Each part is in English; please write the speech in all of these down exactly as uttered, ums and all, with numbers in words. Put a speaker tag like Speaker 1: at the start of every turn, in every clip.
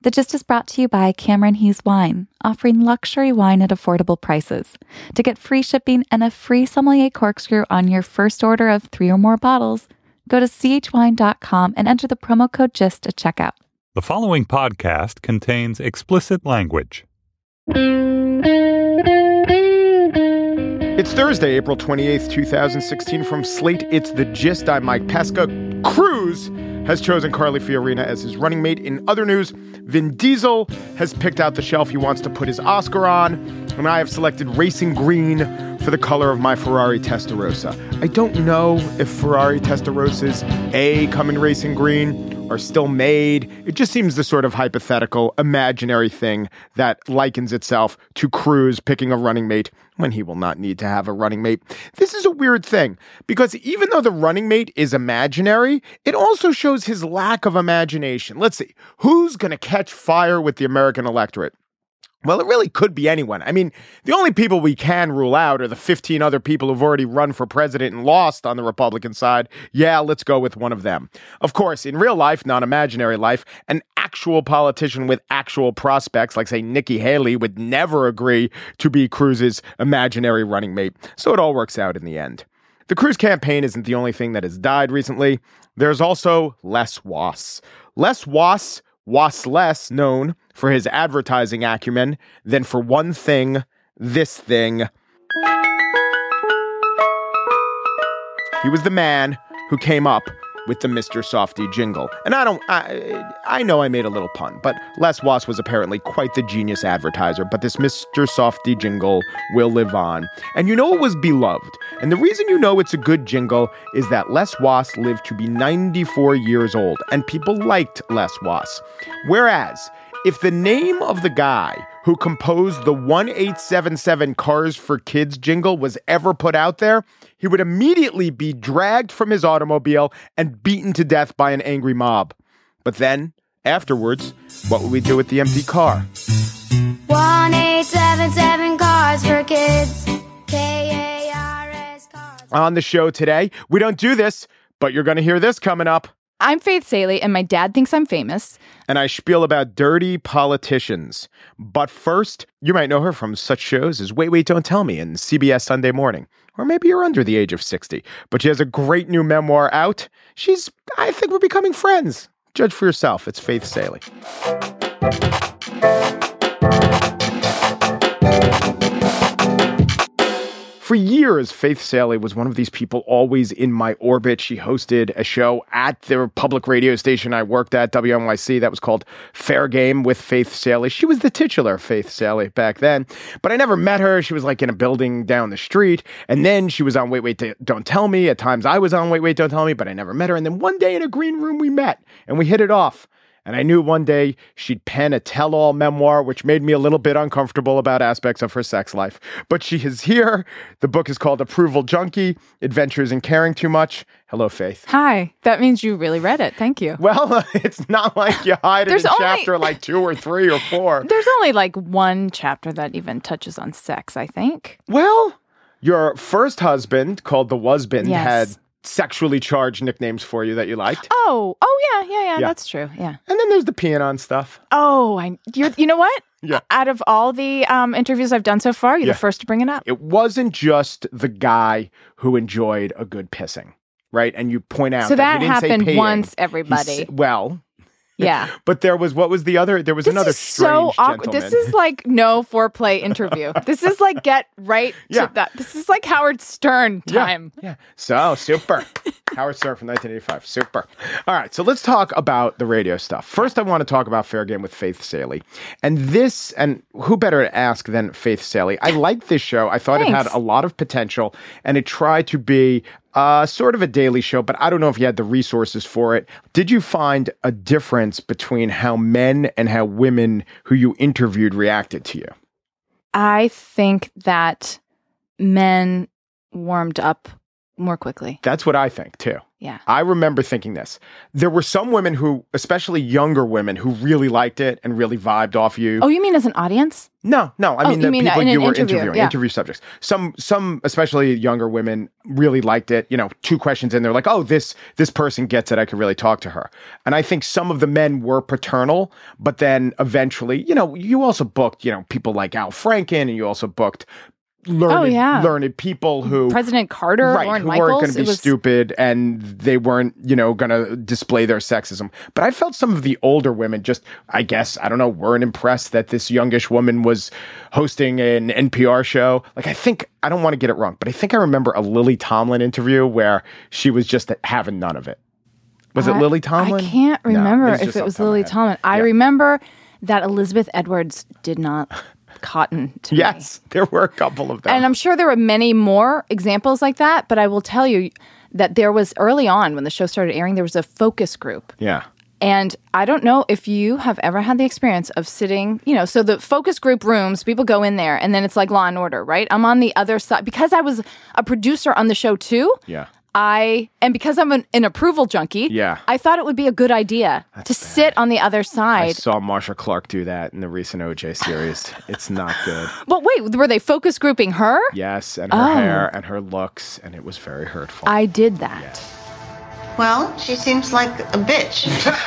Speaker 1: The Gist is brought to you by Cameron Hughes Wine, offering luxury wine at affordable prices. To get free shipping and a free sommelier corkscrew on your first order of three or more bottles, go to c h wine dot com and enter the promo code GIST at checkout.
Speaker 2: The following podcast contains explicit language.
Speaker 3: It's Thursday, April twenty-eighth, twenty sixteen. From Slate, it's The Gist. I'm Mike Pesca. Cruise has chosen Carly Fiorina as his running mate. In other news, Vin Diesel has picked out the shelf he wants to put his Oscar on, and I have selected Racing Green for the color of my Ferrari Testarossa. I don't know if Ferrari Testarossas, A, come in Racing Green, are still made. It just seems the sort of hypothetical, imaginary thing that likens itself to Cruise picking a running mate when he will not need to have a running mate. This is a weird thing, because even though the running mate is imaginary, it also shows his lack of imagination. Let's see, who's going to catch fire with the American electorate? Well, it really could be anyone. I mean, the only people we can rule out are the fifteen other people who've already run for president and lost on the Republican side. Yeah, let's go with one of them. Of course, in real life, not imaginary life, an actual politician with actual prospects, like, say, Nikki Haley, would never agree to be Cruz's imaginary running mate. So it all works out in the end. The Cruz campaign isn't the only thing that has died recently. There's also Les Wass. Les Wass was less known for his advertising acumen than for one thing, this thing. He was the man who came up with the Mister Softy jingle. And I don't, I, I know I made a little pun, but Les Wass was apparently quite the genius advertiser. But this Mister Softy jingle will live on. And you know it was beloved. And the reason you know it's a good jingle is that Les Wass lived to be ninety-four years old, and people liked Les Wass. Whereas, if the name of the guy who composed the one eight seven seven Cars for Kids jingle was ever put out there, he would immediately be dragged from his automobile and beaten to death by an angry mob. But then, afterwards, what would we do with the empty car?
Speaker 4: one eight seven seven Cars for Kids. K A R S Cars.
Speaker 3: On the show today, we don't do this, but you're going to hear this coming up.
Speaker 5: I'm Faith Salie, and my dad thinks I'm famous.
Speaker 3: And I spiel about dirty politicians. But first, you might know her from such shows as Wait, Wait, Don't Tell Me and C B S Sunday Morning. Or maybe you're under the age of sixty. But she has a great new memoir out. She's, I think we're becoming friends. Judge for yourself. It's Faith Salie. For years, Faith Salie was one of these people always in my orbit. She hosted a show at the public radio station I worked at, W N Y C, that was called Fair Game with Faith Salie. She was the titular Faith Salie back then, but I never met her. She was like in a building down the street, and then she was on Wait, Wait, Don't Tell Me. At times I was on Wait, Wait, Don't Tell Me, but I never met her. And then one day in a green room we met, and we hit it off. And I knew one day she'd pen a tell-all memoir, which made me a little bit uncomfortable about aspects of her sex life. But she is here. The book is called Approval Junkie, Adventures in Caring Too Much. Hello, Faith.
Speaker 5: Hi. That means you really read it. Thank you.
Speaker 3: Well, uh, it's not like you hide it in
Speaker 5: only...
Speaker 3: chapter like two or three or four.
Speaker 5: There's only like one chapter that even touches on sex, I think.
Speaker 3: Well, your first husband, called the Wasband,
Speaker 5: yes.
Speaker 3: had sexually charged nicknames for you that you liked.
Speaker 5: Oh, oh yeah, yeah, yeah,
Speaker 3: Yeah.
Speaker 5: That's true. Yeah.
Speaker 3: And then there's the peeing on stuff.
Speaker 5: Oh, I. You're, you know what?
Speaker 3: Yeah.
Speaker 5: Out of all the um, interviews I've done so far, you're
Speaker 3: Yeah.
Speaker 5: the first to bring it up.
Speaker 3: It wasn't just the guy who enjoyed a good pissing, right? And you point out
Speaker 5: So
Speaker 3: that,
Speaker 5: that
Speaker 3: he didn't say
Speaker 5: happened
Speaker 3: peeing.
Speaker 5: once,
Speaker 3: He
Speaker 5: everybody.
Speaker 3: s- well,
Speaker 5: Yeah.
Speaker 3: but there was, what was the other? There was
Speaker 5: This
Speaker 3: another
Speaker 5: is
Speaker 3: strange
Speaker 5: so awkward.
Speaker 3: gentleman.
Speaker 5: This is like no foreplay interview. This is like get right
Speaker 3: Yeah.
Speaker 5: to that. This is like Howard Stern time.
Speaker 3: Yeah. yeah. So super. Howard Stern from nineteen eighty-five. Super. All right. So let's talk about the radio stuff. First, I want to talk about Fair Game with Faith Salie. And this, and who better to ask than Faith Salie? I liked this show. I thought it had
Speaker 5: Thanks.
Speaker 3: a lot of potential, and it tried to be uh, sort of a daily show, but I don't know if you had the resources for it. Did you find a difference between how men and how women who you interviewed reacted to you?
Speaker 5: I think that men warmed up more quickly.
Speaker 3: That's what I think, too.
Speaker 5: Yeah.
Speaker 3: I remember thinking this. There were some women who, especially younger women, who really liked it and really vibed off you.
Speaker 5: Oh, you mean as an audience?
Speaker 3: No, no. I
Speaker 5: Oh,
Speaker 3: mean
Speaker 5: you
Speaker 3: the
Speaker 5: mean
Speaker 3: people
Speaker 5: in an
Speaker 3: you were
Speaker 5: interview,
Speaker 3: interviewing,
Speaker 5: yeah.
Speaker 3: interview subjects. Some, some, especially younger women, really liked it. You know, two questions in, they're like, "Oh, this this person gets it. I could really talk to her." And I think some of the men were paternal, but then eventually, you know, you also booked, you know, people like Al Franken, and you also booked learned,
Speaker 5: Oh, yeah.
Speaker 3: learned people who
Speaker 5: President Carter,
Speaker 3: right,
Speaker 5: Lauren
Speaker 3: who
Speaker 5: Michaels.
Speaker 3: weren't going to be
Speaker 5: it was,
Speaker 3: stupid, and they weren't, you know, going to display their sexism. But I felt some of the older women just, I guess, I don't know, weren't impressed that this youngish woman was hosting an N P R show. Like, I think, I don't want to get it wrong, but I think I remember a Lily Tomlin interview where she was just having none of it. Was
Speaker 5: I,
Speaker 3: it Lily Tomlin?
Speaker 5: I can't
Speaker 3: No,
Speaker 5: remember
Speaker 3: it's
Speaker 5: if
Speaker 3: just
Speaker 5: it
Speaker 3: off
Speaker 5: was
Speaker 3: the top of my
Speaker 5: Lily
Speaker 3: head.
Speaker 5: Tomlin. I
Speaker 3: Yeah.
Speaker 5: remember that Elizabeth Edwards did not cotton to me.
Speaker 3: Yes, there were a couple of them.
Speaker 5: And I'm sure there were many more examples like that, but I will tell you that there was early on when the show started airing, there was a focus group.
Speaker 3: yeah.
Speaker 5: And I don't know if you have ever had the experience of sitting, you know, so the focus group rooms, people go in there and then it's like Law and Order, right? I'm on the other side. Because I was a producer on the show too,
Speaker 3: Yeah.
Speaker 5: I, and because I'm an, an approval junkie,
Speaker 3: Yeah.
Speaker 5: I thought it would be a good idea to sit on the other
Speaker 3: I
Speaker 5: side.
Speaker 3: saw Marsha Clark do that in the recent O J series. It's not good.
Speaker 5: But wait, were they focus grouping her?
Speaker 3: Yes, and her
Speaker 5: Oh.
Speaker 3: hair and her looks, and it was very hurtful.
Speaker 5: I did that.
Speaker 6: Well, she seems like a bitch.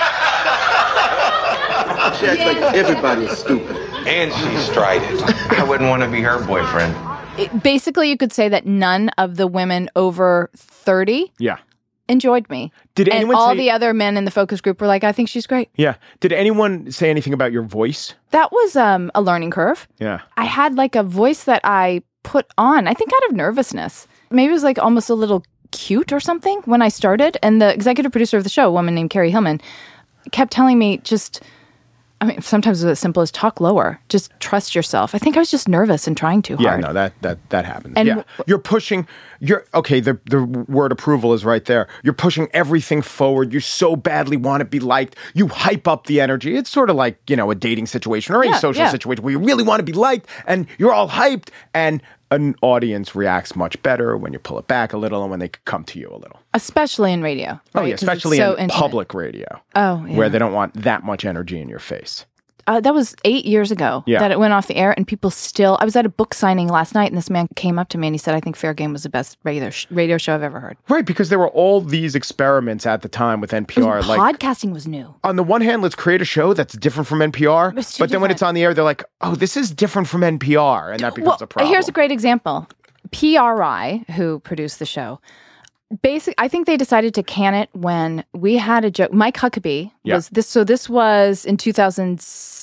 Speaker 7: She acts like everybody's stupid.
Speaker 8: And she's strident. I wouldn't want to be her boyfriend.
Speaker 5: It- basically, you could say that none of the women over thirty
Speaker 3: Yeah.
Speaker 5: enjoyed me.
Speaker 3: Did
Speaker 5: and
Speaker 3: anyone
Speaker 5: all
Speaker 3: say-
Speaker 5: the other men in the focus group were like, I think she's great.
Speaker 3: Yeah. Did anyone say anything about your voice?
Speaker 5: That was um, a learning curve.
Speaker 3: Yeah.
Speaker 5: I had like a voice that I put on, I think out of nervousness. Maybe it was like almost a little cute or something when I started. And the executive producer of the show, a woman named Carrie Hillman, kept telling me just, I mean, sometimes it was as simple as talk lower. Just trust yourself. I think I was just nervous and trying too
Speaker 3: Yeah,
Speaker 5: hard.
Speaker 3: no, that that that happens.
Speaker 5: And
Speaker 3: yeah.
Speaker 5: w-
Speaker 3: You're pushing you're okay, the the word approval is right there. You're pushing everything forward. You so badly want to be liked. You hype up the energy. It's sort of like, you know, a dating situation or any
Speaker 5: Yeah,
Speaker 3: social
Speaker 5: yeah.
Speaker 3: situation where you really want to be liked and you're all hyped, and an audience reacts much better when you pull it back a little and when they come to you a little.
Speaker 5: Especially in radio.
Speaker 3: Oh,
Speaker 5: right?
Speaker 3: yeah,
Speaker 5: 'Cause it's
Speaker 3: especially
Speaker 5: so
Speaker 3: in
Speaker 5: intimate.
Speaker 3: public radio.
Speaker 5: Oh, yeah.
Speaker 3: Where they don't want that much energy in your face.
Speaker 5: Uh, that was eight years ago
Speaker 3: Yeah.
Speaker 5: that it went off the air, and people still. I was at a book signing last night, and this man came up to me and he said, "I think Fair Game was the best radio sh- radio show I've ever heard."
Speaker 3: Right, because there were all these experiments at the time with N P R. Like,
Speaker 5: Podcasting was new.
Speaker 3: on the one hand, let's create a show that's different from N P R.
Speaker 5: It's too
Speaker 3: But then when
Speaker 5: different.
Speaker 3: it's on the air, they're like, oh, this is different from N P R. And that becomes
Speaker 5: Well,
Speaker 3: a problem.
Speaker 5: here's a great example. P R I, who produced the show, basic. I think they decided to can it when we had a joke. Mike Huckabee
Speaker 3: Yeah.
Speaker 5: was this. So this was in two thousand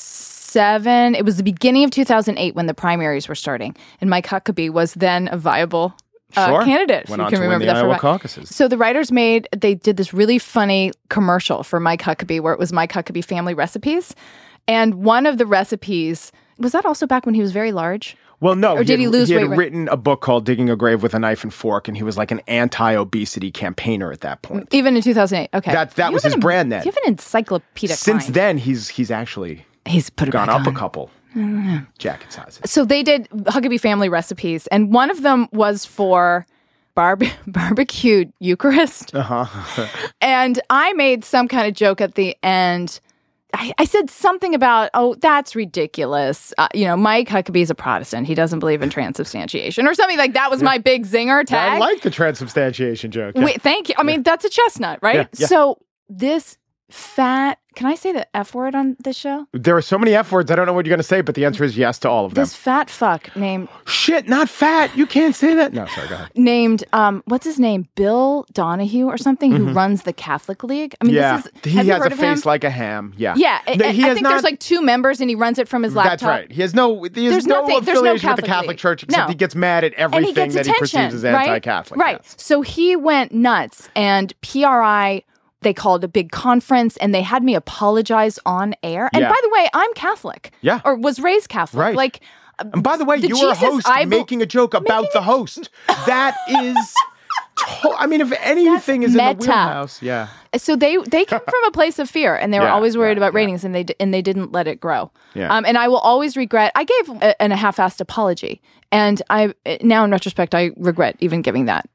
Speaker 5: seven. It was the beginning of two thousand eight when the primaries were starting, and Mike Huckabee was then a viable uh,
Speaker 3: Sure.
Speaker 5: candidate.
Speaker 3: Went
Speaker 5: you
Speaker 3: on
Speaker 5: can
Speaker 3: to win
Speaker 5: remember
Speaker 3: the
Speaker 5: that for
Speaker 3: Iowa
Speaker 5: a-
Speaker 3: caucuses.
Speaker 5: So the writers made. They did this really funny commercial for Mike Huckabee, where it was Mike Huckabee family recipes, and one of the recipes was that also back when he was very large.
Speaker 3: Well, no.
Speaker 5: Or did he
Speaker 3: had,
Speaker 5: lose
Speaker 3: He had
Speaker 5: weight?
Speaker 3: written a book called Digging a Grave with a Knife and Fork, and he was like an anti-obesity campaigner at that point.
Speaker 5: Even in two thousand eight. Okay.
Speaker 3: That- that
Speaker 5: You
Speaker 3: was
Speaker 5: have
Speaker 3: his
Speaker 5: an-
Speaker 3: brand then.
Speaker 5: You have an encyclopedic
Speaker 3: Since
Speaker 5: mind.
Speaker 3: then, he's he's actually
Speaker 5: He's put it
Speaker 3: gone
Speaker 5: back
Speaker 3: up
Speaker 5: on.
Speaker 3: a couple jacket sizes.
Speaker 5: So they did Huckabee family recipes, and one of them was for barbe- barbecued Eucharist.
Speaker 3: Uh-huh.
Speaker 5: And I made some kind of joke at the end. I, I said something about, oh, that's ridiculous. Uh, you know, Mike Huckabee's a Protestant. He doesn't believe in transubstantiation or something like that was my big zinger tag.
Speaker 3: I like the transubstantiation joke. Yeah.
Speaker 5: Wait, thank you. I mean, that's a chestnut, right?
Speaker 3: Yeah, yeah.
Speaker 5: So this fat, can I say the F word on this show?
Speaker 3: There are so many F words, I don't know what you're going to say, but the answer is yes to all of them.
Speaker 5: This fat fuck named
Speaker 3: Shit, not fat. You can't say that. No, sorry, go ahead.
Speaker 5: named um what's his name? Bill Donahue or something, who runs the Catholic League. I mean,
Speaker 3: Yeah,
Speaker 5: this is
Speaker 3: he
Speaker 5: have you
Speaker 3: has a
Speaker 5: heard of him?
Speaker 3: face like a ham. Yeah.
Speaker 5: Yeah, I,
Speaker 3: No,
Speaker 5: I-
Speaker 3: he
Speaker 5: I
Speaker 3: has
Speaker 5: think
Speaker 3: not-
Speaker 5: there's like two members, and he runs it from his laptop.
Speaker 3: That's right. He has no, he has
Speaker 5: There's
Speaker 3: no
Speaker 5: nothing- there's no
Speaker 3: affiliation with the
Speaker 5: Catholic
Speaker 3: Catholic
Speaker 5: League.
Speaker 3: Church, except
Speaker 5: No.
Speaker 3: he gets mad at
Speaker 5: And he
Speaker 3: everything
Speaker 5: gets
Speaker 3: that he
Speaker 5: attention,
Speaker 3: perceives as
Speaker 5: right?
Speaker 3: anti-Catholic.
Speaker 5: Right.
Speaker 3: Yes.
Speaker 5: So he went nuts, and P R I, they called a big conference, and they had me apologize on air. And
Speaker 3: Yeah.
Speaker 5: by the way, I'm Catholic.
Speaker 3: Yeah.
Speaker 5: Or was raised Catholic.
Speaker 3: Right.
Speaker 5: Like,
Speaker 3: And by the way,
Speaker 5: the
Speaker 3: you were a
Speaker 5: Jesus
Speaker 3: host
Speaker 5: I bel-
Speaker 3: making a joke about the host. That is, to- I mean, if anything is in the
Speaker 5: meta.
Speaker 3: wheelhouse, yeah.
Speaker 5: so they they come from a place of fear, and they were
Speaker 3: Yeah,
Speaker 5: always worried
Speaker 3: yeah,
Speaker 5: about
Speaker 3: yeah.
Speaker 5: ratings, and they d- and they didn't let it grow.
Speaker 3: Yeah.
Speaker 5: Um, and I will always regret. I gave a, an, a half-assed apology, and I now in retrospect I regret even giving that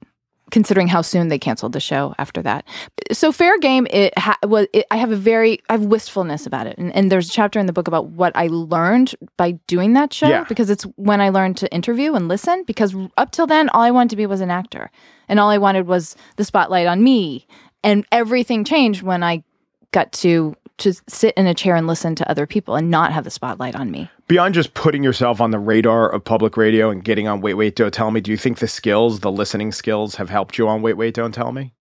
Speaker 5: considering how soon they canceled the show after that. So Fair Game, it ha- was. It, I have a very, I have wistfulness about it. And, and there's a chapter in the book about what I learned by doing that show,
Speaker 3: Yeah.
Speaker 5: because it's when I learned to interview and listen, because up till then, all I wanted to be was an actor. And all I wanted was the spotlight on me. And everything changed when I got to to sit in a chair and listen to other people and not have the spotlight on me.
Speaker 3: Beyond just putting yourself on the radar of public radio and getting on Wait, Wait, Don't Tell Me, do you think the skills, the listening skills, have helped you on Wait, Wait, Don't Tell Me?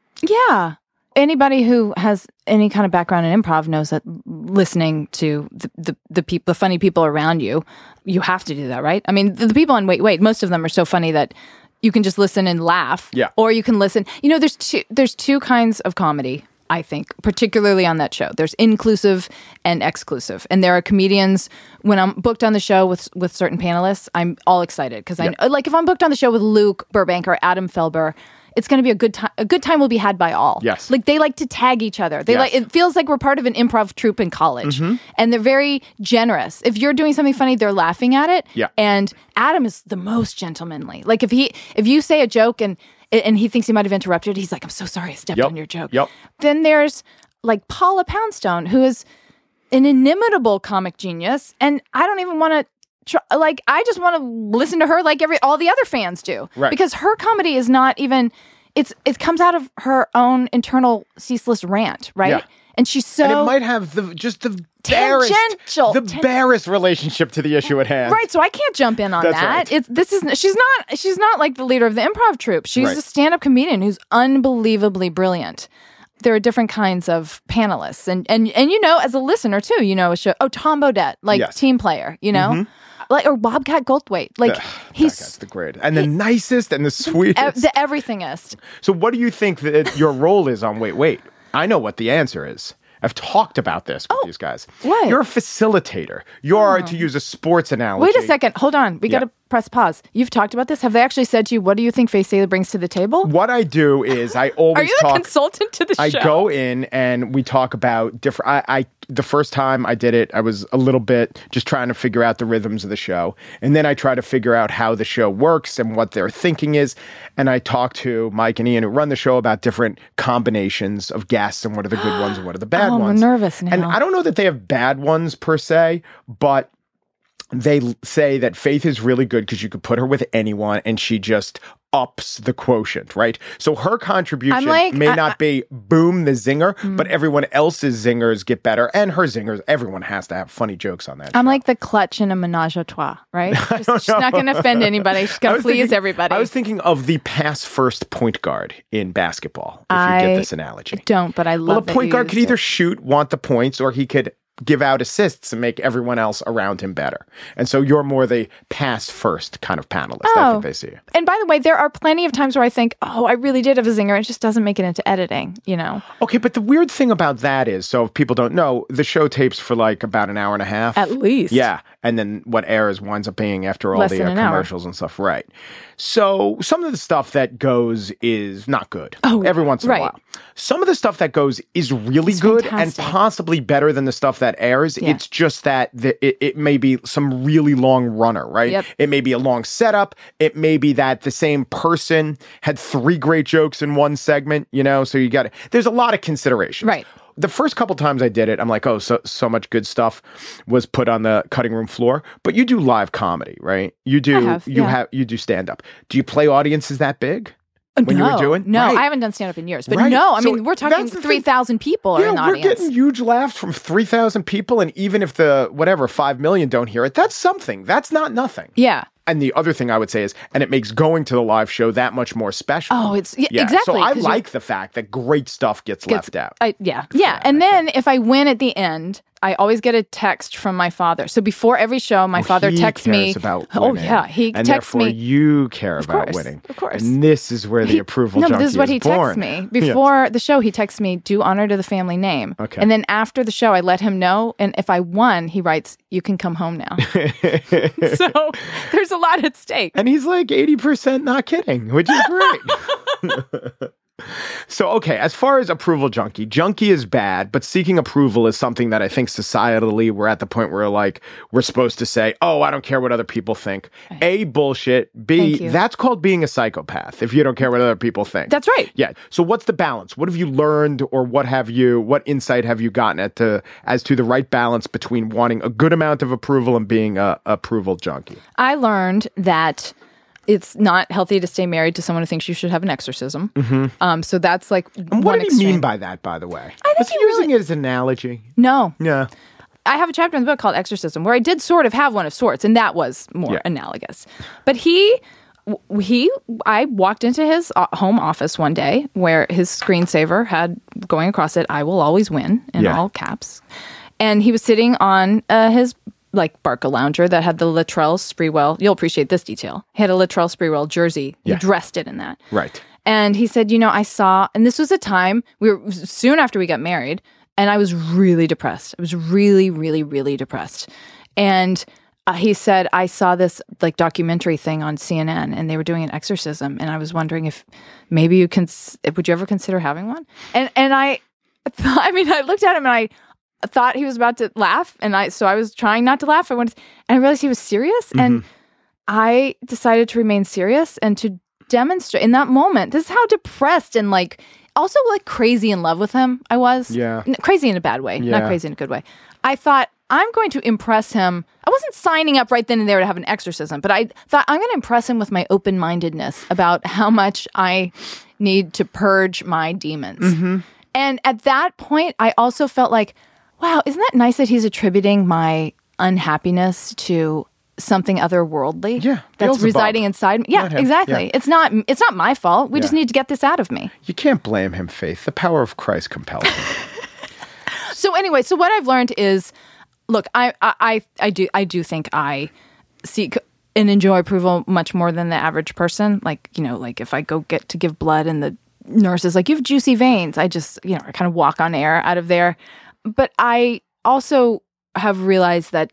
Speaker 5: Yeah. Anybody who has any kind of background in improv knows that listening to the the the, peop- the funny people around you, you have to do that, right? I mean, the, the people on Wait, Wait, most of them are so funny that you can just listen and laugh.
Speaker 3: Yeah.
Speaker 5: Or you can listen. You know, there's two, there's two kinds of comedy, I think, particularly on that show. There's inclusive and exclusive. And there are comedians, when I'm booked on the show with with certain panelists, I'm all excited. Because I
Speaker 3: Yeah.
Speaker 5: like if I'm booked on the show with Luke Burbank or Adam Felber, it's going to be a good time. A good time will be had by all.
Speaker 3: Yes.
Speaker 5: Like they like to tag each other. They
Speaker 3: Yes.
Speaker 5: like it feels like we're part of an improv troupe in college, and they're very generous. If you're doing something funny, they're laughing at it.
Speaker 3: Yeah.
Speaker 5: And Adam is the most gentlemanly. Like if he if you say a joke and and he thinks he might have interrupted, he's like, "I'm so sorry, I stepped
Speaker 3: Yep.
Speaker 5: on your joke."
Speaker 3: Yep.
Speaker 5: Then there's like Paula Poundstone, who is an inimitable comic genius, and I don't even want to. Try, like I just want to listen to her like every all the other fans do,
Speaker 3: Right.
Speaker 5: because her comedy is not even. It's it comes out of her own internal ceaseless rant, right?
Speaker 3: Yeah.
Speaker 5: And she's so
Speaker 3: And it might have the just the barest,
Speaker 5: Tangential.
Speaker 3: the
Speaker 5: Tan-
Speaker 3: barest relationship to the issue at hand.
Speaker 5: right. So I can't jump in on
Speaker 3: That's
Speaker 5: that.
Speaker 3: right.
Speaker 5: It's this is she's not she's not like the leader of the improv troupe. She's
Speaker 3: Right.
Speaker 5: a stand-up comedian who's unbelievably brilliant. There are different kinds of panelists, and and and you know, as a listener too, you know, a show. Oh, Tom Bodett, like
Speaker 3: Yes.
Speaker 5: team player, you know, like or Bobcat Goldthwait, like
Speaker 3: Ugh,
Speaker 5: he's
Speaker 3: that guy's the great and the nicest and the sweetest.
Speaker 5: ev- the everythingest.
Speaker 3: So what do you think that your role is on Wait, Wait? I know what the answer is. I've talked about this with these guys.
Speaker 5: Oh, what?
Speaker 3: You're a facilitator. You're, to use a sports analogy.
Speaker 5: Wait a second. Hold on. We
Speaker 3: Yeah.
Speaker 5: got to press pause. You've talked about this. Have they actually said to you, what do you think Faith Salie brings to the table?
Speaker 3: What I do is I always
Speaker 5: Are you the
Speaker 3: talk.
Speaker 5: consultant to the
Speaker 3: I
Speaker 5: show?
Speaker 3: go in and we talk about different. I, I the first time I did it, I was a little bit just trying to figure out the rhythms of the show, and then I try to figure out how the show works and what their thinking is. And I talk to Mike and Ian who run the show about different combinations of guests and what are the good ones and what are the bad
Speaker 5: Oh, I'm
Speaker 3: ones.
Speaker 5: nervous now.
Speaker 3: And I don't know that they have bad ones per se, but they l- say that Faith is really good because you could put her with anyone and she just ups the quotient, right? So her contribution
Speaker 5: I'm like,
Speaker 3: may
Speaker 5: I-
Speaker 3: not be boom the zinger, but everyone else's zingers get better, and her zingers. Everyone has to have funny jokes on that.
Speaker 5: I'm
Speaker 3: show.
Speaker 5: like the clutch in a menage a trois, right? Just, she's not going to offend anybody. She's
Speaker 3: I
Speaker 5: going to
Speaker 3: was
Speaker 5: please
Speaker 3: thinking-
Speaker 5: everybody.
Speaker 3: I was thinking of the pass first point guard in basketball. If you
Speaker 5: I
Speaker 3: get this analogy,
Speaker 5: don't, but I love
Speaker 3: well, a
Speaker 5: that
Speaker 3: point
Speaker 5: you
Speaker 3: guard could
Speaker 5: used
Speaker 3: either
Speaker 5: it.
Speaker 3: shoot, want the points, or he could give out assists and make everyone else around him better. And so you're more the pass first kind of panelist. I
Speaker 5: Oh.
Speaker 3: think they see you.
Speaker 5: And by the way, there are plenty of times where I think, oh, I really did have a zinger. It just doesn't make it into editing, you know?
Speaker 3: Okay, but the weird thing about that is, so if people don't know, the show tapes for like about an hour and a half.
Speaker 5: At least.
Speaker 3: Yeah. And then what airs winds up being after all
Speaker 5: Less
Speaker 3: the
Speaker 5: than
Speaker 3: uh,
Speaker 5: an hour.
Speaker 3: commercials and stuff. Right. So some of the stuff that goes is not good.
Speaker 5: Oh,
Speaker 3: every once in
Speaker 5: right.
Speaker 3: a while. Some of the stuff that goes is really
Speaker 5: It's
Speaker 3: good
Speaker 5: fantastic.
Speaker 3: and possibly better than the stuff that airs.
Speaker 5: Yeah.
Speaker 3: It's just that the, it, it may be some really long runner, right?
Speaker 5: Yep.
Speaker 3: It may be a long setup. It may be that the same person had three great jokes in one segment, you know? So you got to, there's a lot of considerations.
Speaker 5: Right.
Speaker 3: The first couple times I did it, I'm like, oh, so so much good stuff was put on the cutting room floor. But you do live comedy, right? You do
Speaker 5: I have,
Speaker 3: you
Speaker 5: yeah.
Speaker 3: have you do stand up. Do you play audiences that big when
Speaker 5: no,
Speaker 3: you were doing?
Speaker 5: No,
Speaker 3: Right.
Speaker 5: I haven't done stand up in years. But
Speaker 3: Right.
Speaker 5: no, I
Speaker 3: So
Speaker 5: mean, we're talking
Speaker 3: that's the thing.
Speaker 5: three thousand people are
Speaker 3: Yeah,
Speaker 5: in the
Speaker 3: we're
Speaker 5: audience.
Speaker 3: getting huge laughs from three thousand people, and even if the whatever five million don't hear it, that's something. That's not nothing.
Speaker 5: Yeah.
Speaker 3: And the other thing I would say is, and it makes going to the live show that much more special.
Speaker 5: Oh, it's yeah,
Speaker 3: yeah.
Speaker 5: exactly.
Speaker 3: So I
Speaker 5: 'cause you're-
Speaker 3: like the fact that great stuff gets,
Speaker 5: gets-
Speaker 3: left out.
Speaker 5: I, yeah, yeah. And then if I win at the end, I always get a text from my father. So before every show, my
Speaker 3: Well,
Speaker 5: father
Speaker 3: he
Speaker 5: texts me.
Speaker 3: cares about
Speaker 5: oh
Speaker 3: winning,
Speaker 5: yeah, he
Speaker 3: and
Speaker 5: texts
Speaker 3: therefore
Speaker 5: me.
Speaker 3: you care about
Speaker 5: course,
Speaker 3: winning,
Speaker 5: of course.
Speaker 3: And this is where the
Speaker 5: He-
Speaker 3: approval
Speaker 5: no,
Speaker 3: junkie
Speaker 5: but this is what he
Speaker 3: born.
Speaker 5: texts me before the show. He texts me, "Do honor to the family name."
Speaker 3: Okay.
Speaker 5: And then after the show, I let him know. And if I won, he writes, "You can come home now." So there's a lot at stake.
Speaker 3: And he's like eighty percent not kidding, which is great. So, okay, as far as approval junkie, junkie is bad, but seeking approval is something that I think societally we're at the point where like we're supposed to say, oh, I don't care what other people think. A, bullshit. B, that's called being a psychopath if you don't care what other people think.
Speaker 5: That's right.
Speaker 3: Yeah. So what's the balance? What have you learned or what have you, what insight have you gotten at to, as to the right balance between wanting a good amount of approval and being a approval junkie?
Speaker 5: I learned that it's not healthy to stay married to someone who thinks you should have an exorcism.
Speaker 3: Mm-hmm.
Speaker 5: Um, so that's like
Speaker 3: and
Speaker 5: one
Speaker 3: what did
Speaker 5: extreme.
Speaker 3: he mean by that, by the way?
Speaker 5: I think
Speaker 3: Was he,
Speaker 5: he
Speaker 3: using
Speaker 5: really-
Speaker 3: it as an analogy?
Speaker 5: No.
Speaker 3: Yeah.
Speaker 5: I have a chapter in the book called Exorcism where I did sort of have one of sorts, and that was more
Speaker 3: Yeah.
Speaker 5: analogous. But he, he, I walked into his home office one day where his screensaver had going across it, "I will always win," in
Speaker 3: Yeah.
Speaker 5: all caps. And he was sitting on uh, his like Barca lounger that had the Latrell Sprewell. You'll appreciate this detail. He had a Latrell Sprewell jersey. He
Speaker 3: Yeah.
Speaker 5: dressed it in that.
Speaker 3: Right.
Speaker 5: And he said, you know, I saw, and this was a time, we were soon after we got married, and I was really depressed. I was really, really, really depressed. And uh, he said, I saw this like documentary thing on C N N, and they were doing an exorcism, and I was wondering if maybe you can, would you ever consider having one? And and I, thought, I mean, I looked at him and I thought he was about to laugh, and I so I was trying not to laugh. I wanted, and I realized he was serious,
Speaker 3: Mm-hmm.
Speaker 5: and I decided to remain serious and to demonstrate in that moment. This is how depressed and like also like crazy in love with him I was.
Speaker 3: Yeah.
Speaker 5: N- crazy in a bad way,
Speaker 3: Yeah.
Speaker 5: not crazy in a good way. I thought I'm going to impress him. I wasn't signing up right then and there to have an exorcism, but I thought I'm going to impress him with my open-mindedness about how much I need to purge my demons.
Speaker 3: Mm-hmm.
Speaker 5: And at that point, I also felt like, wow, isn't that nice that he's attributing my unhappiness to something otherworldly?
Speaker 3: Yeah,
Speaker 5: that's
Speaker 3: Beelzebub.
Speaker 5: residing inside me. Yeah,
Speaker 3: Not him.
Speaker 5: exactly.
Speaker 3: Yeah.
Speaker 5: It's not. It's not my fault. We just
Speaker 3: Yeah.
Speaker 5: need to get this out of me.
Speaker 3: You can't blame him, Faith. The power of Christ compels him.
Speaker 5: So anyway, so what I've learned is, look, I, I, I, I do, I do think I seek and enjoy approval much more than the average person. Like, you know, like if I go get to give blood and the nurse is like, you have juicy veins, I just, you know, I kind of walk on air out of there. But I also have realized that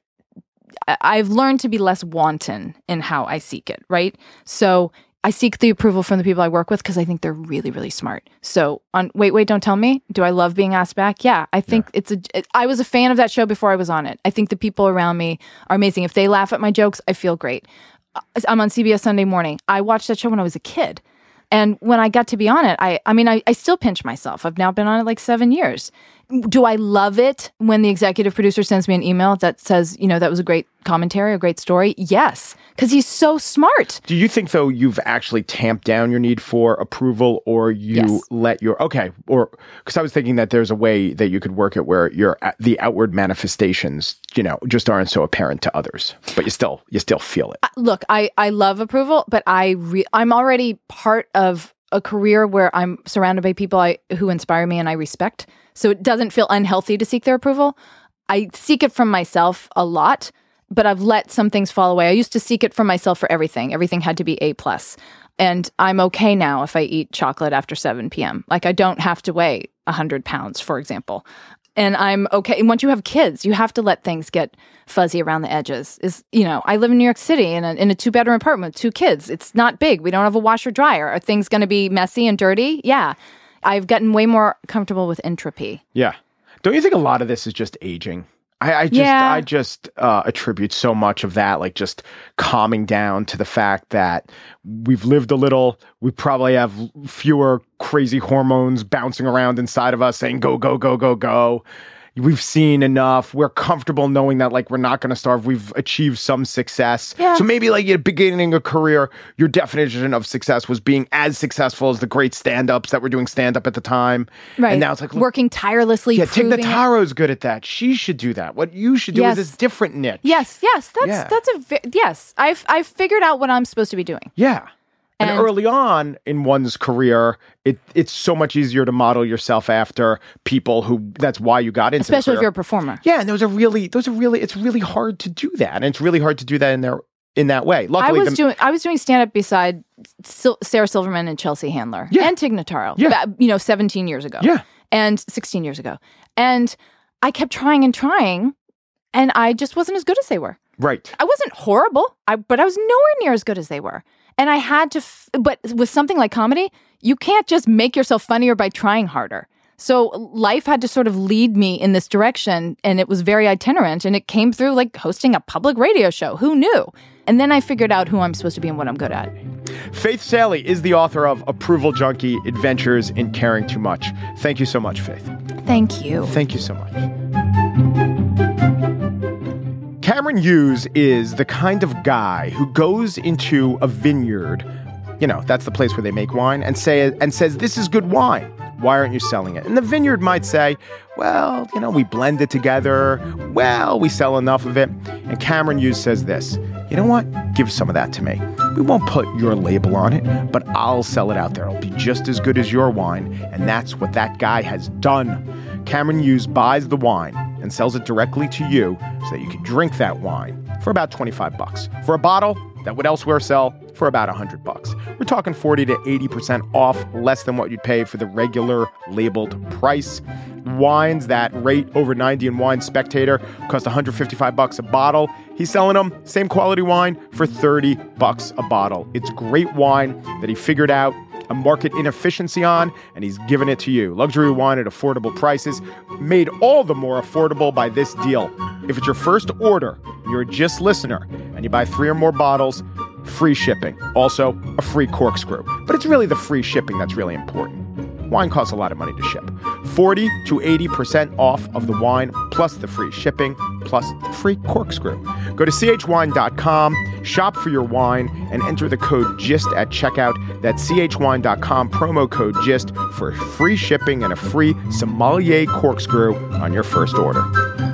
Speaker 5: I- I've learned to be less wanton in how I seek it, right? So I seek the approval from the people I work with because I think they're really, really smart. So on Wait, Wait, Don't Tell Me, do I love being asked back? Yeah, I think yeah. it's a, it, I was a fan of that show before I was on it. I think the people around me are amazing. If they laugh at my jokes, I feel great. I'm on C B S Sunday Morning. I watched that show when I was a kid. And when I got to be on it, I, I mean, I, I still pinch myself. I've now been on it like seven years. Do I love it when the executive producer sends me an email that says, you know, that was a great commentary, a great story? Yes, because he's so smart.
Speaker 3: Do you think, though, you've actually tamped down your need for approval, or you
Speaker 5: Yes.
Speaker 3: let your, okay, or, because I was thinking that there's a way that you could work it where your, the outward manifestations, you know, just aren't so apparent to others, but you still, you still feel it.
Speaker 5: Look, I, I love approval, but I re- I'm already part of a career where I'm surrounded by people I, who inspire me and I respect. So it doesn't feel unhealthy to seek their approval. I seek it from myself a lot, but I've let some things fall away. I used to seek it from myself for everything. Everything had to be A plus. And I'm okay now if I eat chocolate after seven p.m. Like I don't have to weigh one hundred pounds, for example. And I'm okay. And once you have kids, you have to let things get fuzzy around the edges. Is you know, I live in New York City in a, in a two bedroom apartment with two kids. It's not big. We don't have a washer dryer. Are things going to be messy and dirty? Yeah. I've gotten way more comfortable with entropy.
Speaker 3: Yeah. Don't you think a lot of this is just aging? I, I just,
Speaker 5: Yeah.
Speaker 3: I just uh, attribute so much of that, like just calming down to the fact that we've lived a little. We probably have fewer crazy hormones bouncing around inside of us saying, go, go, go, go, go. We've seen enough. We're comfortable knowing that, like, we're not going to starve. We've achieved some success.
Speaker 5: Yeah.
Speaker 3: So maybe, like, at beginning a career, your definition of success was being as successful as the great stand-ups that were doing stand-up at the time.
Speaker 5: Right.
Speaker 3: And now it's like, look,
Speaker 5: working tirelessly.
Speaker 3: yeah, Tig
Speaker 5: proving it.
Speaker 3: Notaro's good at that. She should do that. What you should do
Speaker 5: Yes.
Speaker 3: is this different niche.
Speaker 5: Yes, yes, that's
Speaker 3: Yeah.
Speaker 5: that's a vi- yes. I've I've figured out what I'm supposed to be doing.
Speaker 3: Yeah. And,
Speaker 5: And-
Speaker 3: early on in one's career, it it's so much easier to model yourself after people who, that's why you got into the
Speaker 5: Especially if
Speaker 3: career.
Speaker 5: you're a performer.
Speaker 3: Yeah, and those are really, those are really, it's really hard to do that. And it's really hard to do that in their, in that way.
Speaker 5: I
Speaker 3: Luckily,
Speaker 5: was
Speaker 3: the,
Speaker 5: doing I was doing stand up beside Sil- Sarah Silverman and Chelsea Handler
Speaker 3: Yeah.
Speaker 5: and Tig Notaro.
Speaker 3: Yeah.
Speaker 5: ba- you know, seventeen years ago.
Speaker 3: Yeah.
Speaker 5: And sixteen years ago. And I kept trying and trying, and I just wasn't as good as they were.
Speaker 3: right.
Speaker 5: I wasn't horrible, I, but I was nowhere near as good as they were. And I had to, f- but with something like comedy, you can't just make yourself funnier by trying harder. So life had to sort of lead me in this direction, and it was very itinerant, and it came through like hosting a public radio show. Who knew? And then I figured out who I'm supposed to be and what I'm good at.
Speaker 3: Faith Salie is the author of Approval Junkie, Adventures in Caring Too Much. Thank you so much, Faith.
Speaker 5: Thank you.
Speaker 3: Thank you so much. Cameron Hughes is the kind of guy who goes into a vineyard, you know, that's the place where they make wine, and say and says, this is good wine. Why aren't you selling it? And the vineyard might say, well, you know, we blend it together. Well, we sell enough of it. And Cameron Hughes says this, you know what? Give some of that to me. We won't put your label on it, but I'll sell it out there. It'll be just as good as your wine. And that's what that guy has done. Cameron Hughes buys the wine and sells it directly to you so that you can drink that wine for about twenty-five bucks. For a bottle that would elsewhere sell for about one hundred bucks. We're talking forty to eighty percent off, less than what you'd pay for the regular labeled price. Wines that rate over ninety in Wine Spectator cost one hundred fifty-five bucks a bottle. He's selling them, same quality wine, for thirty bucks a bottle. It's great wine that he figured out a market inefficiency on, and he's giving it to you. Luxury wine at affordable prices, made all the more affordable by this deal. If it's your first order, you're a Gist listener, and you buy three or more bottles, free shipping. Also, a free corkscrew. But it's really the free shipping that's really important. Wine costs a lot of money to ship. forty to eighty percent off of the wine, plus the free shipping, plus the free corkscrew. Go to C H wine dot com, shop for your wine, and enter the code GIST at checkout. That's C H wine dot com, promo code GIST for free shipping and a free sommelier corkscrew on your first order.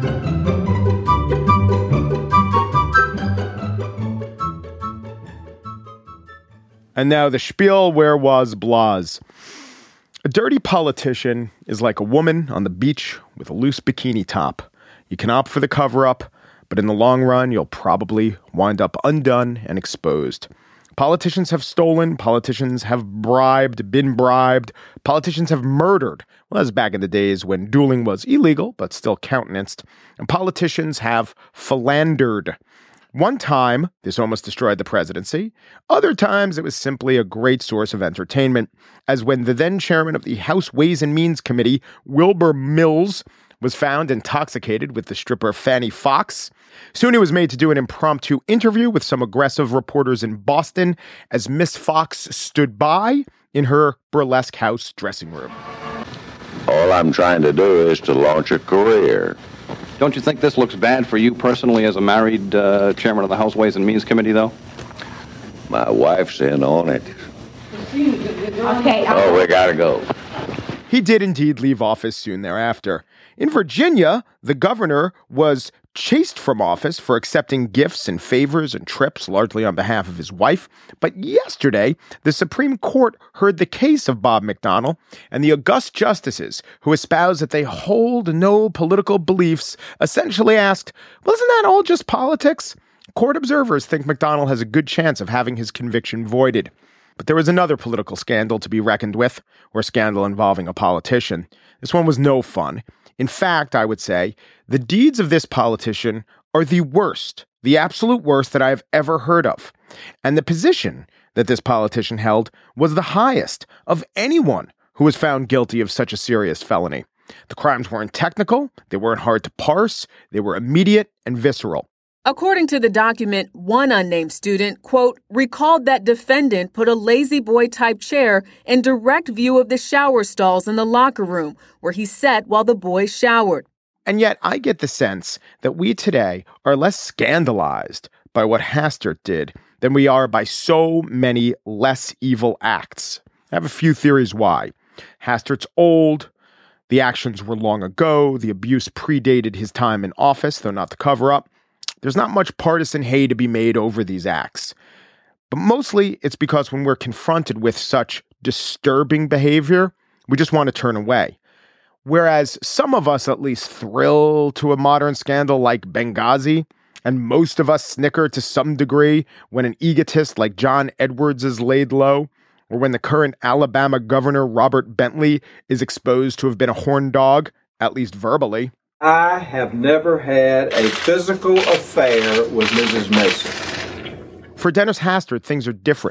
Speaker 3: And now the spiel where was Blas. A dirty politician is like a woman on the beach with a loose bikini top. You can opt for the cover-up, but in the long run, you'll probably wind up undone and exposed. Politicians have stolen. Politicians have bribed, been bribed. Politicians have murdered. Well, that's back in the days when dueling was illegal, but still countenanced. And politicians have philandered. One time, this almost destroyed the presidency. Other times, it was simply a great source of entertainment, as when the then chairman of the House Ways and Means Committee, Wilbur Mills, was found intoxicated with the stripper Fanny Fox. Soon he was made to do an impromptu interview with some aggressive reporters in Boston as Miss Fox stood by in her burlesque house dressing room.
Speaker 9: All I'm trying to do is to launch a career.
Speaker 10: Don't you think this looks bad for you personally as a married uh, chairman of the House Ways and Means Committee, though?
Speaker 9: My wife's in on it.
Speaker 4: Okay.
Speaker 9: Oh, we gotta go.
Speaker 3: He did indeed leave office soon thereafter. In Virginia, the governor was chased from office for accepting gifts and favors and trips, largely on behalf of his wife. But yesterday, the Supreme Court heard the case of Bob McDonnell, and the august justices who espouse that they hold no political beliefs essentially asked, well, isn't that all just politics? Court observers think McDonnell has a good chance of having his conviction voided. But there was another political scandal to be reckoned with, or scandal involving a politician. This one was no fun. In fact, I would say, the deeds of this politician are the worst, the absolute worst that I have ever heard of. And the position that this politician held was the highest of anyone who was found guilty of such a serious felony. The crimes weren't technical, they weren't hard to parse, they were immediate and visceral.
Speaker 11: According to the document, one unnamed student, quote, recalled that defendant put a lazy boy type chair in direct view of the shower stalls in the locker room where he sat while the boys showered.
Speaker 3: And yet I get the sense that we today are less scandalized by what Hastert did than we are by so many less evil acts. I have a few theories why. Hastert's old. The actions were long ago. The abuse predated his time in office, though not the cover-up. There's not much partisan hay to be made over these acts. But mostly it's because when we're confronted with such disturbing behavior, we just want to turn away. Whereas some of us at least thrill to a modern scandal like Benghazi, and most of us snicker to some degree when an egotist like John Edwards is laid low, or when the current Alabama governor Robert Bentley is exposed to have been a horn dog, at least verbally.
Speaker 12: I have never had a physical affair with Missus Mason.
Speaker 3: For Dennis Hastert, things are different.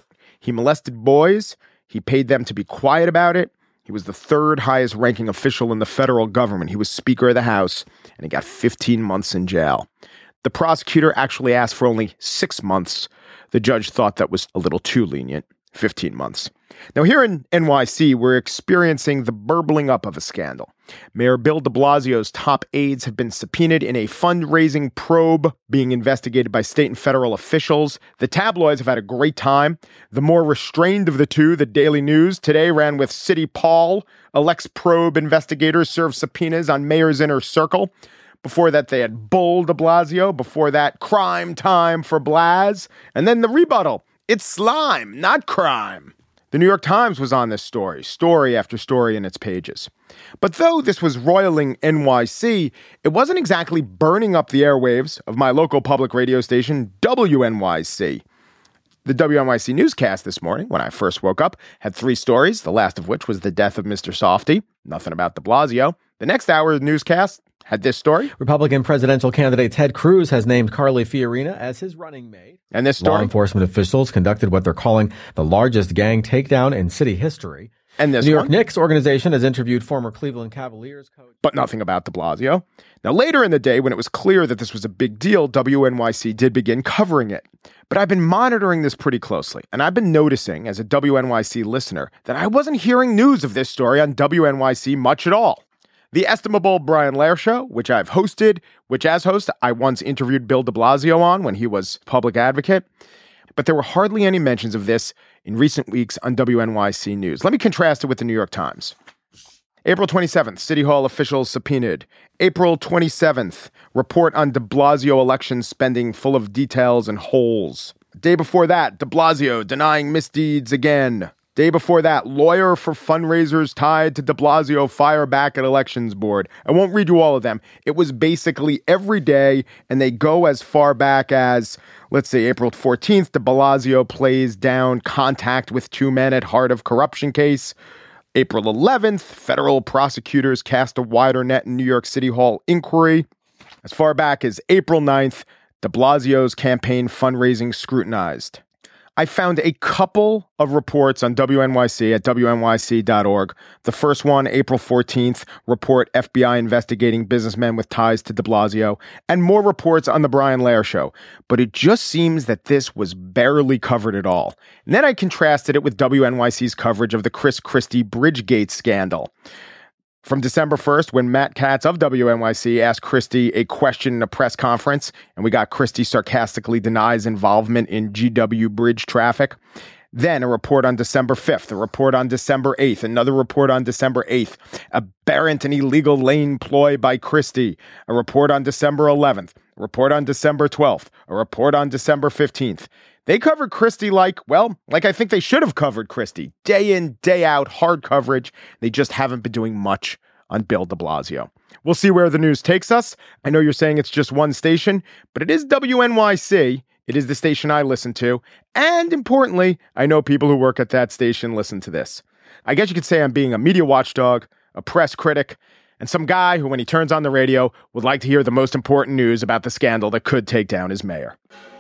Speaker 3: He molested boys. He paid them to be quiet about it. He was the third highest ranking official in the federal government. He was Speaker of the House, and he got fifteen months in jail. The prosecutor actually asked for only six months. The judge thought that was a little too lenient, fifteen months. Now, here in N Y C, we're experiencing the burbling up of a scandal. Mayor Bill de Blasio's top aides have been subpoenaed in a fundraising probe being investigated by state and federal officials. The tabloids have had a great time. The more restrained of the two, the Daily News, today ran with City Paul. Elects probe investigators served subpoenas on mayor's inner circle. Before that, they had Bull de Blasio. Before that, crime time for Blas. And then the rebuttal. It's slime, not crime. The New York Times was on this story, story after story in its pages. But though this was roiling N Y C, it wasn't exactly burning up the airwaves of my local public radio station, W N Y C. The W N Y C newscast this morning, when I first woke up, had three stories, the last of which was the death of Mister Softy. Nothing about de Blasio. The next hour of the newscast had this story.
Speaker 13: Republican presidential candidate Ted Cruz has named Carly Fiorina as his running mate.
Speaker 3: And this story.
Speaker 13: Law enforcement officials conducted what they're calling the largest gang takedown in city history.
Speaker 3: And this
Speaker 13: the New York
Speaker 3: one.
Speaker 13: Knicks organization has interviewed former Cleveland Cavaliers coach.
Speaker 3: But nothing about de Blasio. Now, later in the day, when it was clear that this was a big deal, W N Y C did begin covering it. But I've been monitoring this pretty closely, and I've been noticing as a W N Y C listener that I wasn't hearing news of this story on W N Y C much at all. The estimable Brian Lehrer Show, which I've hosted, which as host, I once interviewed Bill de Blasio on when he was public advocate. But there were hardly any mentions of this in recent weeks on W N Y C News. Let me contrast it with the New York Times. April twenty-seventh, City Hall officials subpoenaed. April twenty-seventh, report on de Blasio election spending full of details and holes. Day before that, de Blasio denying misdeeds again. Day before that, lawyer for fundraisers tied to de Blasio fire back at elections board. I won't read you all of them. It was basically every day, and they go as far back as, let's say, April fourteenth, de Blasio plays down contact with two men at heart of corruption case. April eleventh, federal prosecutors cast a wider net in New York City Hall inquiry. As far back as April ninth, de Blasio's campaign fundraising scrutinized. I found a couple of reports on W N Y C at W N Y C dot org. The first one, April fourteenth, report F B I investigating businessmen with ties to de Blasio, and more reports on the Brian Lehrer Show. But it just seems that this was barely covered at all. And then I contrasted it with W N Y C's coverage of the Chris Christie Bridgegate scandal. From December first, when Matt Katz of W N Y C asked Christie a question in a press conference, and we got Christie sarcastically denies involvement in G W bridge traffic. Then a report on December fifth, a report on December eighth, another report on December eighth, aberrant and illegal lane ploy by Christie, a report on December eleventh, a report on December twelfth, a report on December fifteenth. They covered Christie like, well, like I think they should have covered Christie. Day in, day out, hard coverage. They just haven't been doing much on Bill de Blasio. We'll see where the news takes us. I know you're saying it's just one station, but it is W N Y C. It is the station I listen to. And importantly, I know people who work at that station listen to this. I guess you could say I'm being a media watchdog, a press critic, and some guy who, when he turns on the radio, would like to hear the most important news about the scandal that could take down his mayor.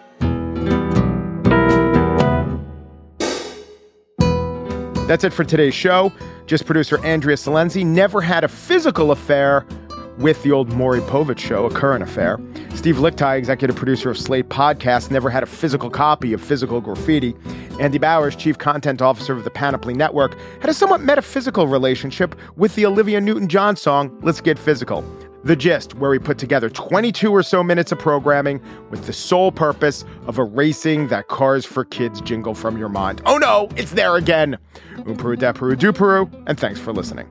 Speaker 3: That's it for today's show. Just producer Andrea Salenzi never had a physical affair with the old Maury Povich show, a current affair. Steve Lichtai, executive producer of Slate Podcast, never had a physical copy of Physical Graffiti. Andy Bowers, chief content officer of the Panoply Network, had a somewhat metaphysical relationship with the Olivia Newton-John song, Let's Get Physical. The Gist, where we put together twenty-two or so minutes of programming with the sole purpose of erasing that Cars for Kids jingle from your mind. Oh no, it's there again. Um Peru, da Peru, do Peru, and thanks for listening.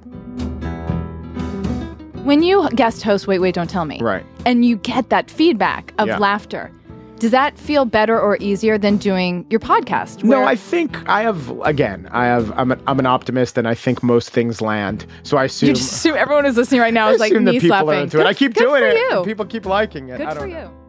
Speaker 5: When you guest host Wait, Wait, Don't Tell Me,
Speaker 3: right,
Speaker 5: and you get that feedback of
Speaker 3: yeah.
Speaker 5: laughter, does that feel better or easier than doing your podcast?
Speaker 3: Where... No, I think I have, again, I have, I'm an, I'm an optimist and I think most things land. So I assume...
Speaker 5: You just assume everyone who's listening right now
Speaker 3: I
Speaker 5: is like
Speaker 3: me
Speaker 5: slapping.
Speaker 3: Are into it. I keep
Speaker 5: good
Speaker 3: doing
Speaker 5: for
Speaker 3: it.
Speaker 5: You.
Speaker 3: And people keep liking it.
Speaker 5: Good
Speaker 3: I don't
Speaker 5: for
Speaker 3: know.
Speaker 5: you.